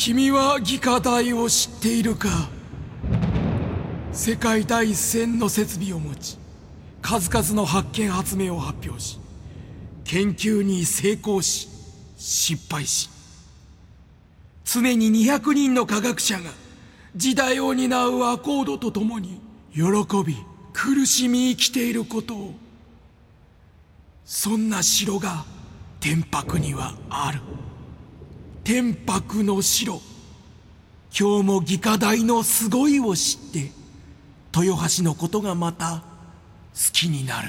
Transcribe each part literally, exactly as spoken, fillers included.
君は技科大を知っているか。世界第一線の設備を持ち、数々の発見発明を発表し、研究に成功し失敗し、常ににひゃくにんの科学者が時代を担うアコードとともに喜び苦しみ生きていることを、そんな城が天白にはある。天白の城。今日も技科大のすごいを知って豊橋のことがまた好きになる。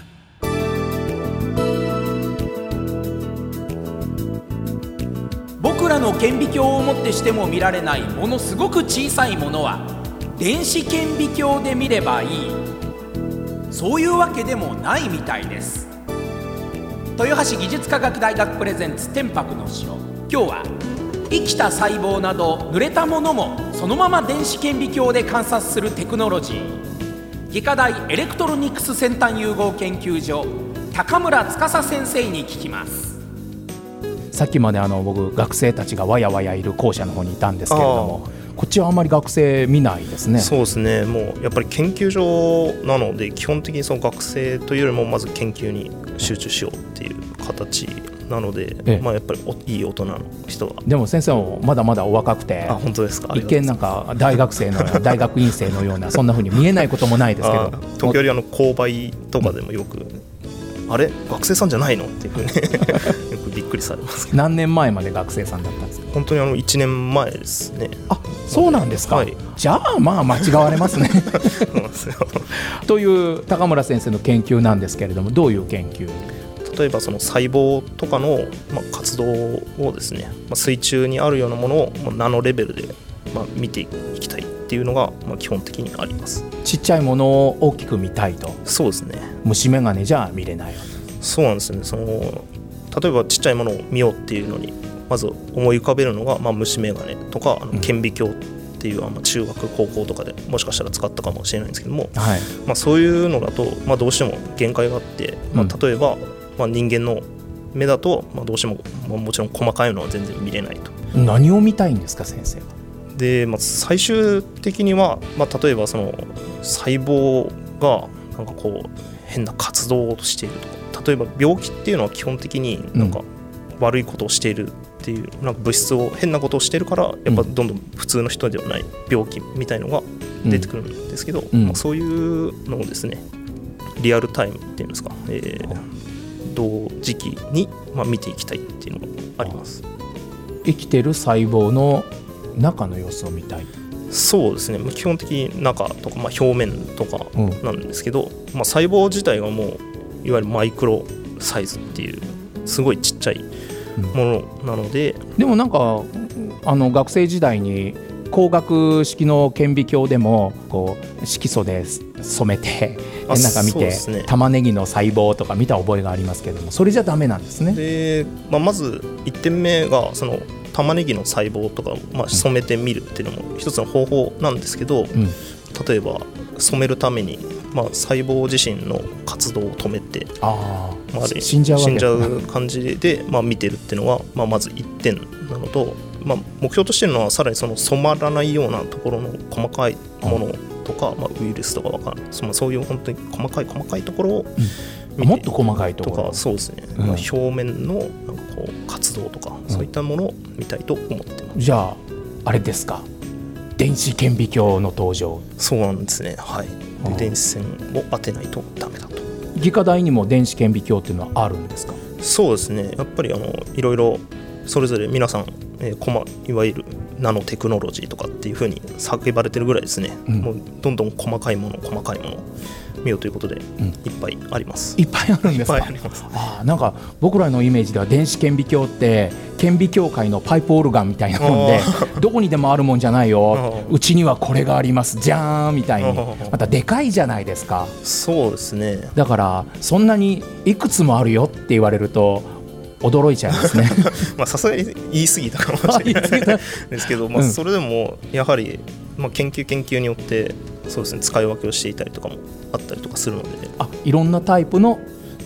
僕らの顕微鏡をもってしても見られないものすごく小さいものは電子顕微鏡で見ればいい、そういうわけでもないみたいです。豊橋技術科学大学プレゼンツ天白の城。今日は生きた細胞など濡れたものもそのまま電子顕微鏡で観察するテクノロジー、技科大エレクトロニクス先端融合研究所高村司先生に聞きます。 さっきまであの僕学生たちがわやわやいる校舎の方にいたんですけれども、こっちはあんまり学生見ないですね。 そうですね、もうやっぱり研究所なので基本的にその学生というよりもまず研究に集中しようっていう形なので、ええ、まあ、やっぱりいい大人の人が。 でも先生もまだまだお若くて、 あ、本当ですか。 一見なんか大学生の大学院生のようなそんな風に見えないこともないですけど時折あの購買とかでもよく、うん、あれ学生さんじゃないのっていうふうによくびっくりされますけど。 何年前まで学生さんだったんですか。 本当にあのいちねんまえですね。 あ、そうなんですか、はい、じゃあまあ間違われますねそうなんですよという高村先生の研究なんですけれども、どういう研究？ 例えばその細胞とかの、まあ、活動をですね、まあ、水中にあるようなものを、まあ、ナノレベルで、まあ、見ていきたいっていうのが、まあ、基本的にあります。 ちっちゃいものを大きく見たいと。 そうですね。 虫眼鏡じゃ見れない。 そうなんですね。その例えばちっちゃいものを見ようっていうのにまず思い浮かべるのが、まあ、虫眼鏡とかあの顕微鏡っていう、うん、まあ、中学高校とかでもしかしたら使ったかもしれないんですけども、はい、まあ、そういうのだと、まあ、どうしても限界があって、まあ、例えば、うん、まあ、人間の目だと、まあ、どうしても、まあ、もちろん細かいのは全然見れないと。 何を見たいんですか先生は。 で、まあ、最終的には、まあ、例えばその細胞がなんかこう変な活動をしているとか、例えば病気っていうのは基本的になんか悪いことをしているっていう、なんか物質を変なことをしているからやっぱどんどん普通の人ではない病気みたいのが出てくるんですけど、うん、まあ、そういうのをですねリアルタイムっていうんですか、えー同時期に、まあ、見ていきたいっていうのがあります。 生きてる細胞の中の様子を見たい。 そうですね、基本的に中とか、まあ、表面とかなんですけど、うん、まあ、細胞自体がもういわゆるマイクロサイズっていうすごいちっちゃいものなので、 うん、でもなんかあの学生時代に光学式の顕微鏡でもこう色素で染めてなんか見て、ね、玉ねぎの細胞とか見た覚えがありますけども、それじゃダメなんですね。 で、まあ、まずいってんめがその玉ねぎの細胞とかをまあ染めてみるっていうのも一つの方法なんですけど、うん、例えば染めるために、まあ、細胞自身の活動を止めて、あ、まあ、死んじゃうわけ、死んじゃう感じで、まあ、見てるっていうのは、まあ、まずいってんなのと、まあ、目標としてるのはさらにその染まらないようなところの細かいものとか、まあ、ウイルスとかわかんない、そのそういう本当に細かい細かいところを見て、うん、もっと細かいところとか、 そうですね、うん、まあ、表面のなんかこう活動とか、うん、そういったものを見たいと思ってます。 じゃああれですか、電子顕微鏡の登場。 そうなんですね、はい。で、電子線を当てないとダメだと。 技科大にも電子顕微鏡っていうのはあるんですか。 そうですね、やっぱりあのいろいろそれぞれ皆さん、えー、コマいわゆるナノテクノロジーとかっていう風に叫ばれてるぐらいですね、うん、もうどんどん細かいもの細かいものを見ようということで、うん、いっぱいあります。 いっぱいあるんですか。 いっぱいあります。 あ、なんか僕らのイメージでは電子顕微鏡って顕微鏡界のパイプオルガンみたいなもんでどこにでもあるもんじゃないようちにはこれがありますじゃーんみたいにまたでかいじゃないですか。 そうですね。 だからそんなにいくつもあるよって言われると驚いちゃいますねさすがに言い過ぎたかもしれないですけど、まあ、それでもやはり、まあ、研究研究によってそうですね、使い分けをしていたりとかもあったりとかするので、 あ、いろんなタイプの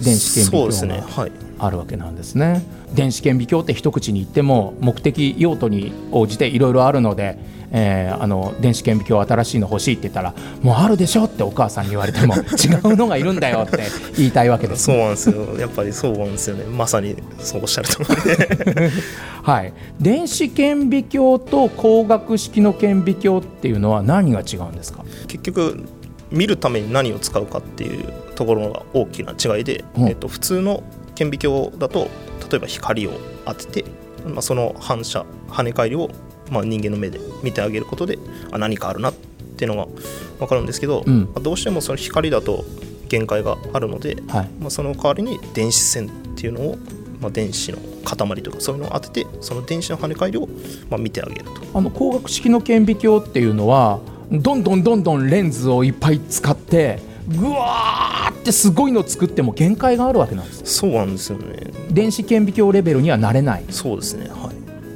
電子顕微鏡そうですね、 がはい、 あるわけなんですね。電子顕微鏡って一口に言っても目的用途に応じていろいろあるので、えー、あの電子顕微鏡新しいの欲しいって言ったらもうあるでしょってお母さんに言われても違うのがいるんだよって言いたいわけです、 ね、そうなんですよ。やっぱりそうなんですよね。まさにそうおっしゃるとおりではい、電子顕微鏡と光学式の顕微鏡っていうのは何が違うんですか？ 結局見るために何を使うかっていうところが大きな違いで、うん、えーと、普通の顕微鏡だと例えば光を当てて、まあ、その反射跳ね返りを、まあ、人間の目で見てあげることであ何かあるなっていうのが分かるんですけど、うんまあ、どうしてもその光だと限界があるので、はいまあ、その代わりに電子線っていうのを、まあ、電子の塊とかそういうのを当ててその電子の跳ね返りを、まあ、見てあげると。 あの光学式の顕微鏡っていうのはどんどんどんどんレンズをいっぱい使ってぐわーってすごいの作っても限界があるわけなんです。 そうなんですよね。 電子顕微鏡レベルにはなれない。 そうですね、はい、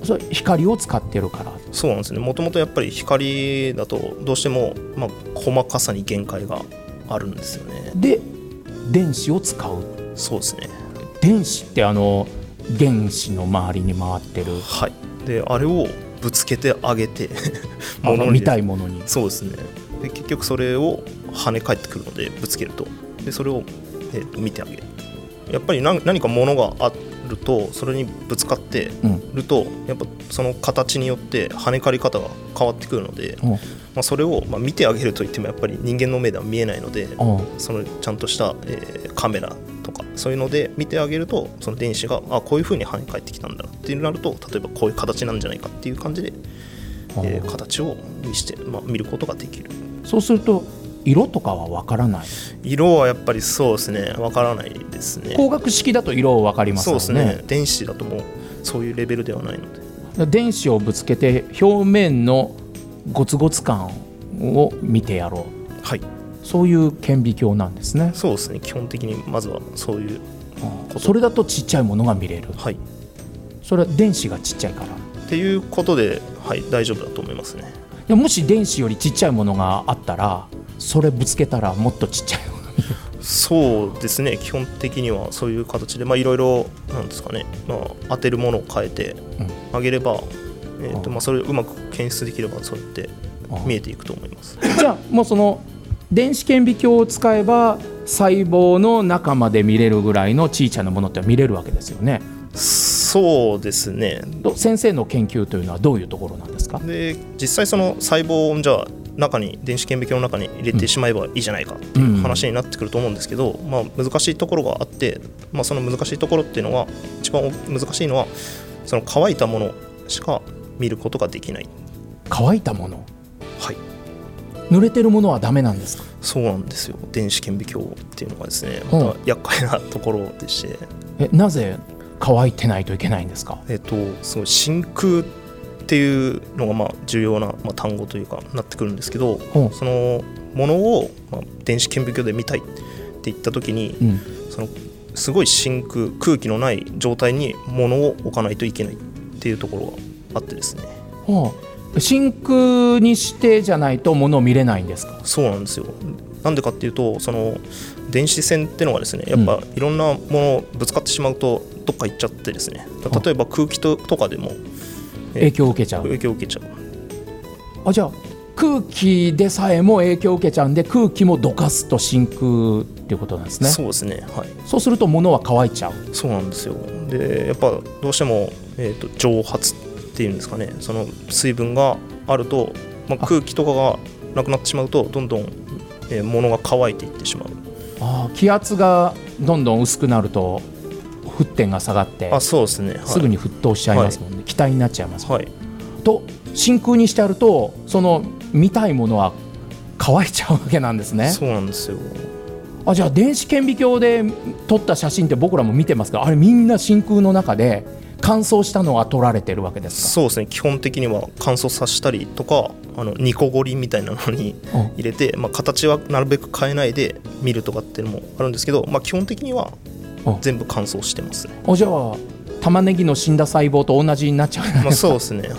それ光を使ってるから。 そうなんですね。もともとやっぱり光だとどうしても、まあ、細かさに限界があるんですよね。 で電子を使う。 そうですね。 電子ってあの原子の周りに回ってる、 はい、であれをぶつけてあげて物に見たいものに。 そうですね。で結局それを跳ね返ってくるのでぶつけるとでそれを、えー、見てあげる。やっぱり 何, 何か物があるとそれにぶつかってると、うん、やっぱその形によって跳ね返り方が変わってくるので、うんまあ、それを、まあ、見てあげるといってもやっぱり人間の目では見えないので、うん、そのちゃんとした、えー、カメラとかそういうので見てあげるとその電子があこういう風に跳ね返ってきたんだなってなると例えばこういう形なんじゃないかっていう感じで、えー、形を見して、まあ、見ることができる。 そうすると色とかは分からない？ 色はやっぱりそうですね分からないですね。 光学式だと色分かりますよね。 そうですね。電子だともうそういうレベルではないので電子をぶつけて表面のゴツゴツ感を見てやろう、はい、そういう顕微鏡なんですね。 そうですね。基本的にまずはそういうこと。それだとちっちゃいものが見れる、 はい、 それは電子がちっちゃいからっていうことで、はい、大丈夫だと思いますね。 いやもし電子よりちっちゃいものがあったらそれぶつけたらもっとちっちゃいのが見える。 そうですね。基本的にはそういう形でいろいろなんですかね、まあ、当てるものを変えてあげれば、うんえーとまあ、それをうまく検出できればそうやって見えていくと思います。 じゃあもうその電子顕微鏡を使えば細胞の中まで見れるぐらいの小さなものって見れるわけですよね。 そうですね。 先生の研究というのはどういうところなんですか？ で実際その細胞をじゃあ中に電子顕微鏡の中に入れてしまえばいいじゃないかっていう話になってくると思うんですけど、うんまあ、難しいところがあって、まあ、その難しいところっていうのは一番難しいのはその乾いたものしか見ることができない。 乾いたもの？ はい。 濡れてるものはダメなんですか？ そうなんですよ。電子顕微鏡っていうのがですねまた厄介なところでして、 えなぜ乾いてないといけないんですか？ えっとその真空っていうのがまあ重要な、まあ、単語というかなってくるんですけど、そのものを、まあ、電子顕微鏡で見たいって言った時に、うん、そのすごい真空空気のない状態にものを置かないといけないっていうところがあってですね、 はあ、真空にしてじゃないとものを見れないんですか？ そうなんですよ。なんでかっていうとその電子線っていうのがですねやっぱいろんなものぶつかってしまうとどっか行っちゃってですね、例えば空気とかでも影響を受けちゃう。 影響を受けちゃう。 あじゃあ空気でさえも影響を受けちゃうんで空気もどかすと真空っていうことなんですね。 そうですね、はい、 そうすると物は乾いちゃう。 そうなんですよ。でやっぱどうしても、えーと、蒸発っていうんですかね、その水分があると、まあ、空気とかがなくなってしまうとどんどん、えー、物が乾いていってしまう。 あ気圧がどんどん薄くなると沸点が下がってあそうですね、はい、 すぐに沸騰しちゃいますもんね、はい、気体になっちゃいますもん、ね、 はい、 と真空にしてあるとその見たいものは乾いちゃうわけなんですね。 そうなんですよ。 あじゃあ電子顕微鏡で撮った写真って僕らも見てますがあれみんな真空の中で乾燥したのが撮られてるわけですか？ そうですね。基本的には乾燥させたりとかあの煮こごりみたいなのに入れて、まあ、形はなるべく変えないで見るとかっていうのもあるんですけど、まあ、基本的には全部乾燥してますね。 あじゃあ玉ねぎの死んだ細胞と同じになっちゃう、 まあ、そうですね、はい、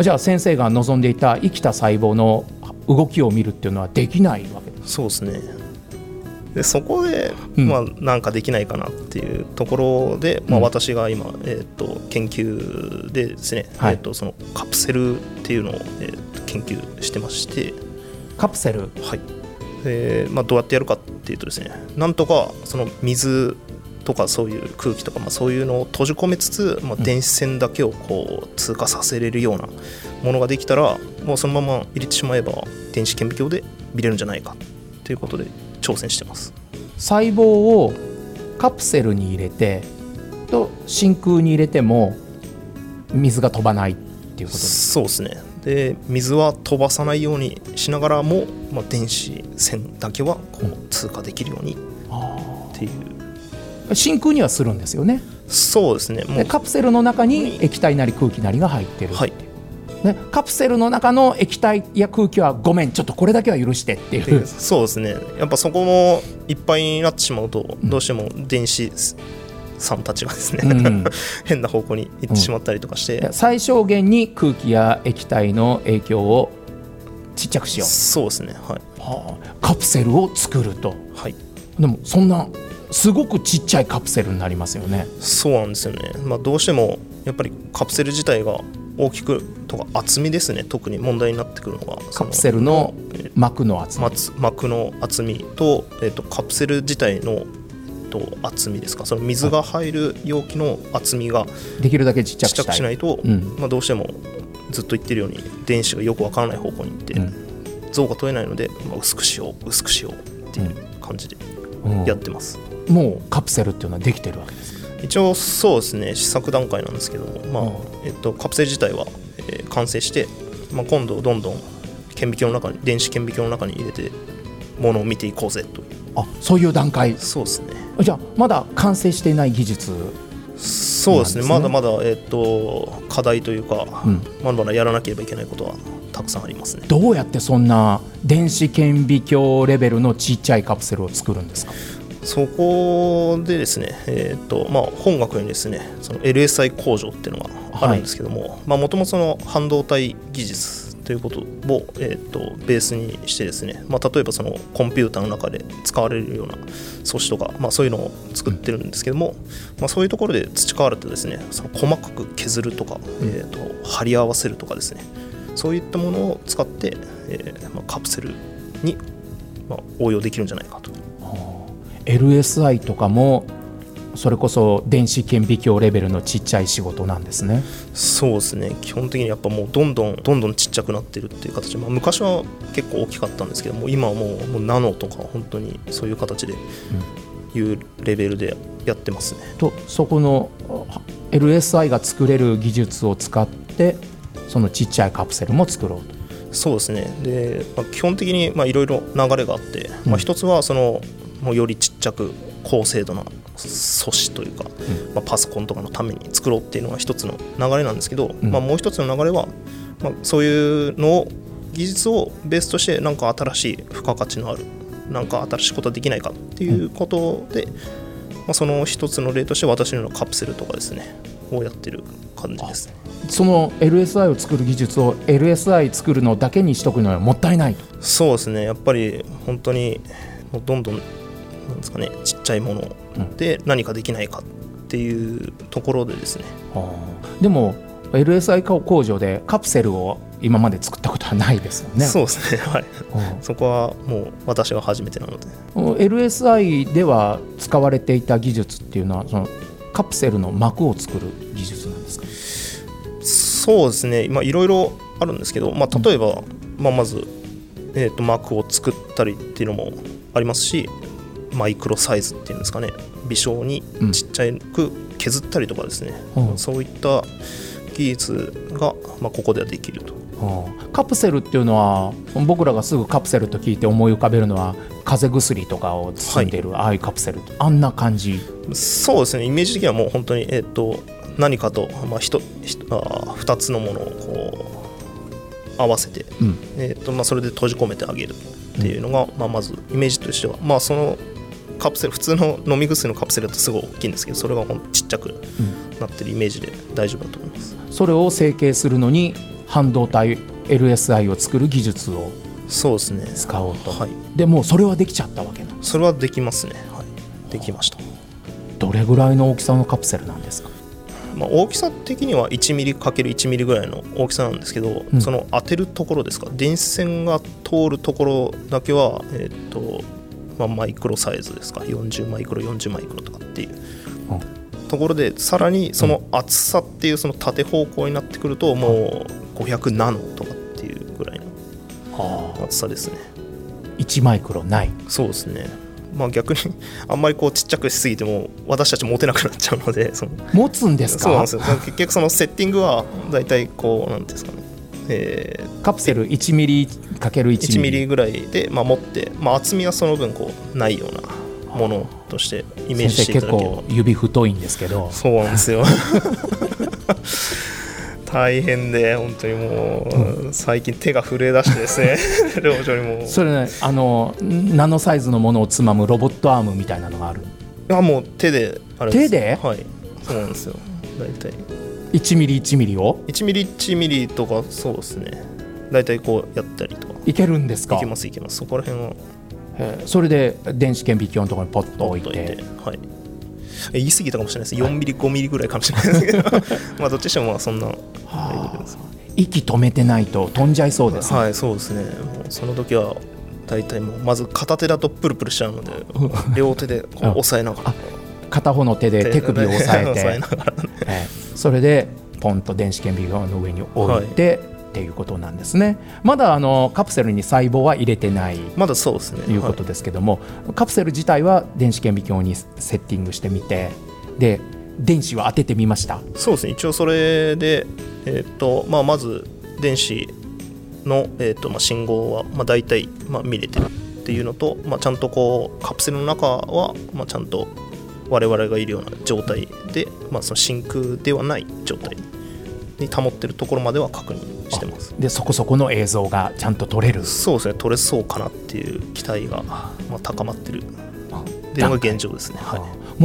じゃあ先生が望んでいた生きた細胞の動きを見るっていうのはできないわけです。 そうですね。 でそこで、まあ、なんかできないかなっていうところで、まあ、私が今、えー、と研究でですね、はい、えー、とそのカプセルっていうのを、えー、と研究してまして。 カプセル、 はい。で、まあ、どうやってやるかっていうとですね、なんとかその水とかそういう空気とか、まあ、そういうのを閉じ込めつつ、まあ、電子線だけをこう通過させれるようなものができたら、もうそのまま入れてしまえば電子顕微鏡で見れるんじゃないかということで挑戦してます。 細胞をカプセルに入れてと真空に入れても水が飛ばないっていうことですか？ そうですね。で水は飛ばさないようにしながらも、まあ、電子線だけはこう通過できるようにっていう、 うん、真空にはするんですよね。 そうですね。もうでカプセルの中に液体なり空気なりが入ってる、はい、ね、カプセルの中の液体や空気はごめんちょっとこれだけは許してっていう。 そうですね。やっぱそこもいっぱいになってしまうと、どうしても電子さんたちがですね、うん、変な方向に行ってしまったりとかして、 うん、最小限に空気や液体の影響をちっちゃくしよう。 そうですね、はい、 はあ、カプセルを作ると、 はい、 でもそんなすごくちっちゃいカプセルになりますよね。 そうなんですよね、まあ、どうしてもやっぱりカプセル自体が大きくとか厚みですね、特に問題になってくるのがカプセルの膜の厚み、 膜の厚み と,、えー、とカプセル自体の厚みですか、その水が入る容器の厚みができるだけちっちゃくしたい、 ちっちゃくしないと、うん、まあ、どうしてもずっと言ってるように電子がよくわからない方向に行って、うん、像が取れないので、まあ、薄くしよう薄くしようっていう感じでやってます、 うん、もうカプセルっていうのはできてるわけですか？ 一応そうですね、試作段階なんですけども、まあ、えっと、カプセル自体は、えー、完成して、まあ、今度どんどん顕微鏡の中に電子顕微鏡の中に入れてものを見ていこうぜという。 あ、そういう段階。 そうですね。 じゃあまだ完成していない技術。 そうですね、まだまだ、えー、と課題というか、うん、まだまだやらなければいけないことはたくさんありますね。 どうやってそんな電子顕微鏡レベルのちっちゃいカプセルを作るんですか？ そこでですね、えーとまあ、本学にですね、その エルエスアイ 工場っていうのがあるんですけども、もともとその半導体技術ということを、えー、とベースにしてですね、まあ、例えばそのコンピューターの中で使われるような素子とか、まあ、そういうのを作ってるんですけども、まあ、そういうところで培われてですね、その細かく削るとか、えー、と貼り合わせるとかですね、そういったものを使って、えーまあ、カプセルに、まあ、応用できるんじゃないかと。 エルエスアイ とかもそれこそ電子顕微鏡レベルのちっちゃい仕事なんですね。 そうですね、基本的にやっぱもうどんどんどんどんちっちゃくなってるっていう形で、まあ、昔は結構大きかったんですけども、今はもう、もうナノとか本当にそういう形でいうレベルでやってますね、 うん、とそこの エルエスアイ が作れる技術を使ってそのちっちゃいカプセルも作ろうと。そうですね。 で、まあ、基本的にいろいろ流れがあって、うん、まあ、一つはそのもうよりちっちゃく高精度な素子というか、うん、まあ、パソコンとかのために作ろうっていうのが一つの流れなんですけど、うん、まあ、もう一つの流れは、まあ、そういうのを技術をベースとしてなんか新しい付加価値のあるなんか新しいことができないかっていうことで、うん、まあ、その一つの例として私のようなカプセルとかですねをやってる感じですね。 その エルエスアイ を作る技術を エルエスアイ 作るのだけにしとくのはもったいない。 そうですね、やっぱり本当にもうどんどんなんですかね、ちっちゃいもので何かできないかっていうところでですね、 うん、でも エルエスアイ 工場でカプセルを今まで作ったことはないですよね。 そうですね、はい、うん、そこはもう私が初めてなので。 エルエスアイ では使われていた技術っていうのはそのカプセルの膜を作る技術なんですか？ そうですね、いろいろあるんですけど、まあ、例えば、うん、まあ、まず、えーと、膜を作ったりっていうのもありますし、マイクロサイズっていうんですかね、微小にちっちゃく削ったりとかですね、うん、そういった技術が、まあ、ここではできると。 うん、カプセルっていうのは僕らがすぐカプセルと聞いて思い浮かべるのは風邪薬とかを包んでる、はい、ああいうカプセル、あんな感じ。 そうですね、イメージ的にはもう本当に、えーと、何かと、まあ、ひとひとあふたつのものをこう合わせて、うん、えーとまあ、それで閉じ込めてあげるっていうのが、うん、まあ、まずイメージとしては、まあ、そのカプセル普通の飲み薬のカプセルだとすごい大きいんですけど、それがほんとちっちゃくなってるイメージで大丈夫だと思います、 うん、それを成形するのに半導体 エルエスアイ を作る技術をそうですね使おうと、 はい、 でもうそれはできちゃったわけなんです。 それはできますね、はい、できました。 どれぐらいの大きさのカプセルなんですか？ まあ、大きさ的にはいちミリかけるいちミリぐらいの大きさなんですけど、うん、その当てるところですか、電子線が通るところだけは、えーとまあ、マイクロサイズですか、よんじゅうマイクロよんじゅうマイクロとかっていうところで、さらにその厚さっていうその縦方向になってくるともうごひゃくナノとかっていうぐらいの厚さですね。 いちマイクロない。 そうですね。まあ、逆にあんまりこうちっちゃくしすぎても私たち持てなくなっちゃうので、その持つんですか？ そうなんですよ。結局そのセッティングはだいたいこうなんていうんですかね、えー、 カプセルいちミリかけるいちミリいちミリぐらいで、まあ、持って、まあ、厚みはその分こうないようなものとしてイメージしていただければ。 結構指太いんですけど。 そうなんですよ大変で本当にもう、うん、最近手が震え出してですね両所にもそれね、あのナノサイズのものをつまむロボットアームみたいなのがある。 いやもう手であれです。 手で？ はい、そうなんですよ。だいたいいちミリいちミリをいちミリいちミリとか、そうですね、だいたいこうやったりとか。 いけるんですか？ いけますいけます。そこら辺はそれで電子顕微鏡のところにポッと置いて、 いて、はい、言い過ぎたかもしれないです。よんミリごミリぐらいかもしれないですけどまあどっちにしてもまあそんな息止めてないと飛んじゃいそうですね。 はい、そうですね。もうその時は大体もうまず片手だとプルプルしちゃうので両手でこう押さえながら片方の手で手首を押さえて押さえながら、ねえー、それでポンと電子顕微鏡の上に置いて、はい、っていうことなんですね。まだあのカプセルに細胞は入れてないまだそうですねということですけども、はい、カプセル自体は電子顕微鏡にセッティングしてみて、で電子は当ててみました。 そうですね、一応それで、えーとまあ、まず電子の、えーとまあ、信号は、まあ、大体、まあ、見れてるっていうのと、まあ、ちゃんとこうカプセルの中は、まあ、ちゃんと我々がいるような状態で、まあ、その真空ではない状態に保ってるところまでは確認してます。 でそこそこの映像がちゃんと撮れる。 そうですね、撮れそうかなっていう期待が、まあ、高まってるっていうのが現状ですね。はい、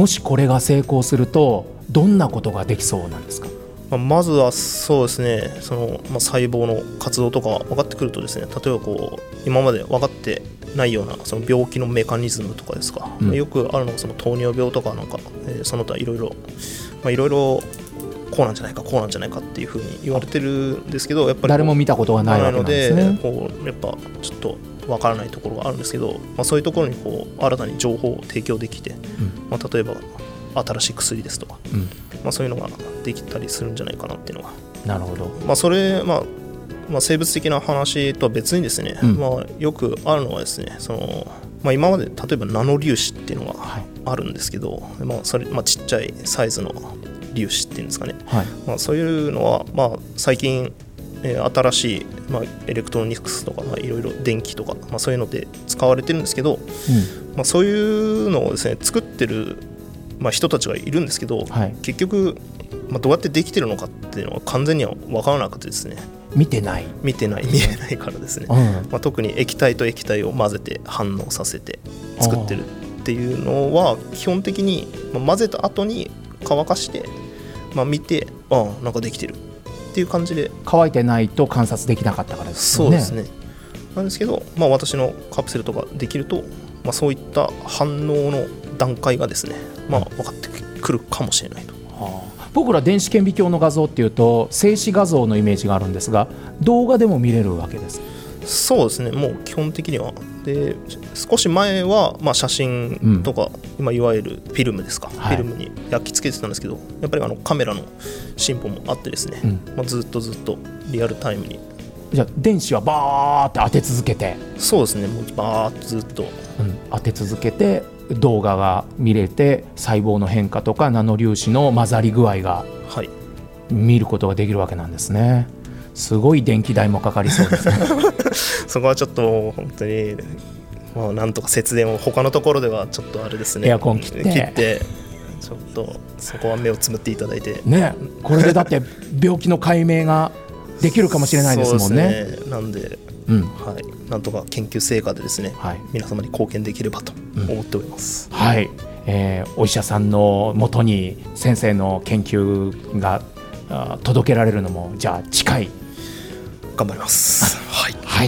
もしこれが成功するとどんなことができそうなんですか？ まあ、まずはそうですね、その、まあ、細胞の活動とか分かってくるとですね、例えばこう今まで分かってないようなその病気のメカニズムとかですか、うん、よくあるのがその糖尿病とかなんか、えー、その他いろいろいろいろこうなんじゃないかこうなんじゃないかっていうふうに言われてるんですけど、やっぱり誰も見たことがないわけなんですね。 なのでこうやっぱちょっと分からないところがあるんですけど、まあ、そういうところにこう新たに情報を提供できて、うんまあ、例えば新しい薬ですとか、うんまあ、そういうのができたりするんじゃないかなっていうのが。 なるほど。 まあ、それ、まあまあ、生物的な話とは別にですね、うんまあ、よくあるのはですね、その、まあ、今まで例えばナノ粒子っていうのがあるんですけど、はいまあそれまあ、ちっちゃいサイズの粒子っていうんですかね、はいまあ、そういうのは、まあ、最近、えー、新しい、まあ、エレクトロニクスとかいろいろ電気とか、まあ、そういうので使われてるんですけど、うんまあ、そういうのをですね作ってるまあ、人たちがいるんですけど、はい、結局、まあ、どうやってできてるのかっていうのは完全には分からなくてですね、 見てない見てない見えないからですね、うんまあ、特に液体と液体を混ぜて反応させて作ってるっていうのは基本的に、まあ、混ぜた後に乾かして、まあ、見てああなんかできてるっていう感じで。 乾いてないと観察できなかったからですよね。 そうですね。なんですけど、まあ、私のカプセルとかできると、まあ、そういった反応の段階がですね、まあ、分かってくるかもしれないと、 はあ、僕ら電子顕微鏡の画像っていうと静止画像のイメージがあるんですが、動画でも見れるわけです。 そうですね、もう基本的にはで少し前はまあ写真とか、うん、今いわゆるフィルムですか、はい、フィルムに焼き付けてたんですけど、やっぱりあのカメラの進歩もあってですね、うんまあ、ずっとずっとリアルタイムに。 じゃあ電子はバーって当て続けて。 そうですね、もうバーってずっと、 うん、当て続けて動画が見れて、細胞の変化とかナノ粒子の混ざり具合が見ることができるわけなんですね。すごい電気代もかかりそうですねそこはちょっと本当に、まあ、なんとか節電を他のところではちょっとあれですね、 エアコン切って切ってちょっとそこは目をつむっていただいて、 ね、これでだって病気の解明ができるかもしれないですもんね。 そうですね。なんで、うんはい、なんとか研究成果でですね、はい、皆様に貢献できればと思っております、 うんはいえー、お医者さんのもとに先生の研究が届けられるのもじゃあ近い。 頑張ります、 はいはい、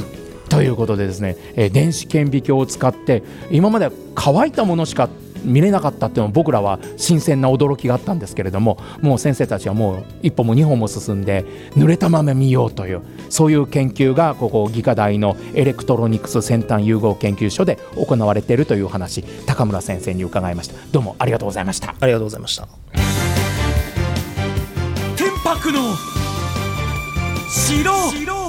ということでですね、えー、電子顕微鏡を使って今まで乾いたものしか見れなかったっていうのも僕らは新鮮な驚きがあったんですけれども、もう先生たちはもう一歩も二歩も進んで濡れたまま見ようという、そういう研究がここ技科大のエレクトロニクス先端融合研究所で行われているという話、高村先生に伺いました。どうもありがとうございました。 ありがとうございました。 天白の城。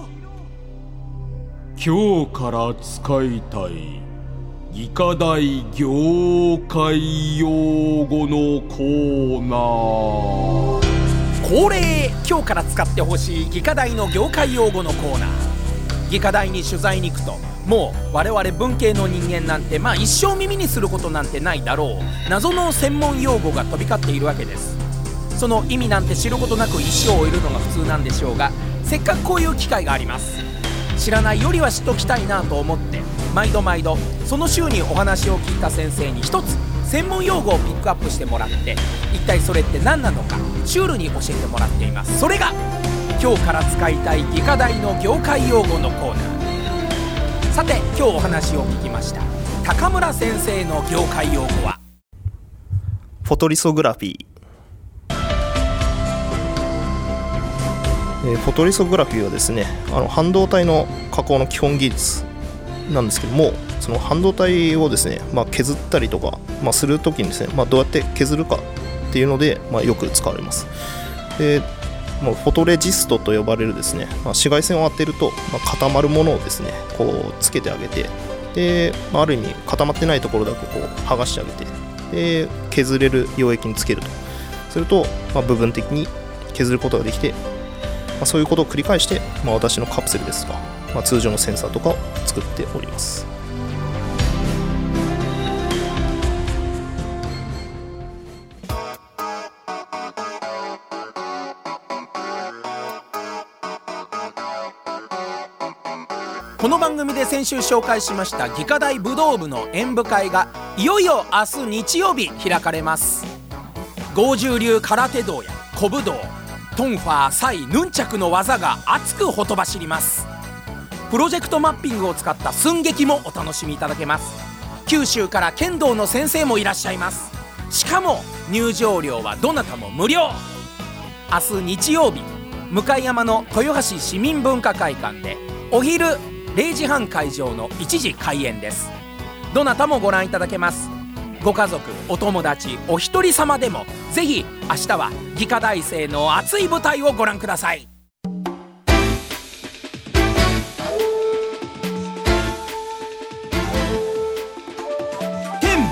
今日から使いたい技科大業界用語のコーナー。 恒例、今日から使ってほしい技科大の業界用語のコーナー。技科大に取材に行くと、もう我々文系の人間なんてまあ一生耳にすることなんてないだろう謎の専門用語が飛び交っているわけです。その意味なんて知ることなく一生を終えるのが普通なんでしょうが、せっかくこういう機会があります。知らないよりは知っときたいなと思って、毎度毎度その週にお話を聞いた先生に一つ専門用語をピックアップしてもらって、一体それって何なのかシュールに教えてもらっています。それが今日から使いたい技科大の業界用語のコーナー。さて今日お話を聞きました高村先生の業界用語はフォトリソグラフィー。えー、フォトリソグラフィーはですね、あの半導体の加工の基本技術なんですけども、その半導体をですね、まあ、削ったりとか、まあ、するときにですね、まあ、どうやって削るかっていうので、まあ、よく使われます。で、まあ、フォトレジストと呼ばれるですね、まあ、紫外線を当てると、まあ、固まるものをですねこうつけてあげて、で、まあ、ある意味固まってないところだけこう剥がしてあげて、で削れる溶液につけるとすると、まあ、部分的に削ることができて、まあ、そういうことを繰り返して、まあ、私のカプセルですとか、まあ、通常のセンサーとかを作っております。 この番組で先週紹介しました技科大武道部の演舞会がいよいよ明日日曜日開かれます。剛柔流空手道や古武道、トンファー、サイ、ヌンチャクの技が熱くほとばしります。プロジェクトマッピングを使った寸劇もお楽しみいただけます。九州から剣道の先生もいらっしゃいます。しかも入場料はどなたも無料。明日日曜日、向山の豊橋市民文化会館でお昼れいじはん会場のいちじ開演です。どなたもご覧いただけます。ご家族、お友達、お一人様でもぜひ明日は技科大生の熱い舞台をご覧ください。天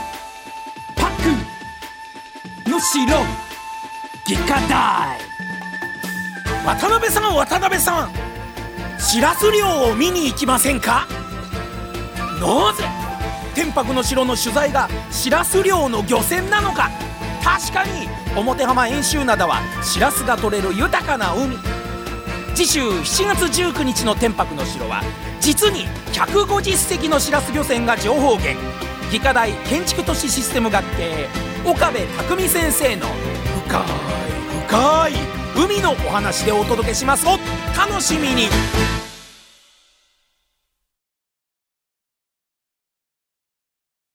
白の城技科大。渡辺さん渡辺さん、しらす漁を見に行きませんか？なぜ天白の城の取材がしらす漁の漁船なのか。確かに表浜遠州灘はしらすが取れる豊かな海。次週しちがつじゅうくにちの天白の城は実にひゃくごじゅっせきのしらす漁船が情報源。技科大建築都市システム学系岡部匠先生の深い深い海のお話でお届けします。お楽しみに。